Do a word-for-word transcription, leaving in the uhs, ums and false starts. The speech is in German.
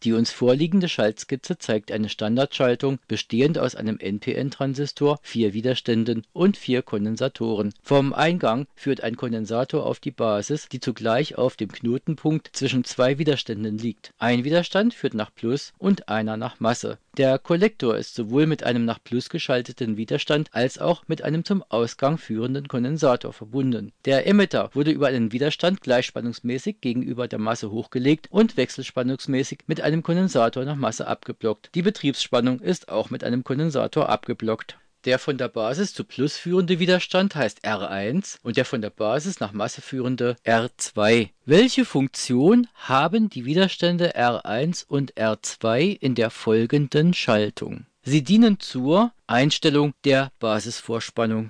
Die uns vorliegende Schaltskizze zeigt eine Standardschaltung, bestehend aus einem N P N-Transistor, vier Widerständen und vier Kondensatoren. Vom Eingang führt ein Kondensator auf die Basis, die zugleich auf dem Knotenpunkt zwischen zwei Widerständen liegt. Ein Widerstand führt nach Plus und einer nach Masse. Der Kollektor ist sowohl mit einem nach Plus geschalteten Widerstand als auch mit einem zum Ausgang führenden Kondensator verbunden. Der Emitter wurde über einen Widerstand gleichspannungsmäßig gegenüber der Masse hochgelegt und wechselspannungsmäßig mit einem Kondensator nach Masse abgeblockt. Die Betriebsspannung ist auch mit einem Kondensator abgeblockt. Der von der Basis zu Plus führende Widerstand heißt R eins und der von der Basis nach Masse führende R zwei. Welche Funktion haben die Widerstände R eins und R zwei in der folgenden Schaltung? Sie dienen zur Einstellung der Basisvorspannung.